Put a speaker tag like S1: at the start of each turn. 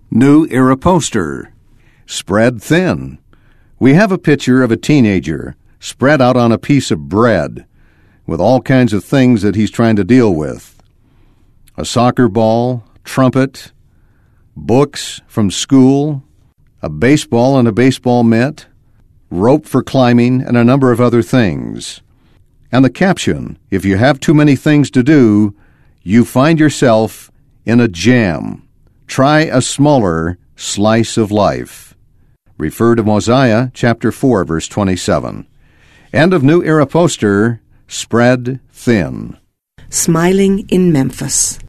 S1: New Era poster. Spread thin. We have a picture of a teenager spread out on a piece of bread with all kinds of things that he's trying to deal with. A soccer ball, trumpet, books from school, a baseball and a baseball mitt, rope for climbing, and a number of other things. And the caption, if you have too many things to do, you find yourself in a jam. Try a smaller slice of life. Refer to Mosiah chapter 4, verse 27. End of New Era poster, Spread Thin.
S2: Smiling in Memphis.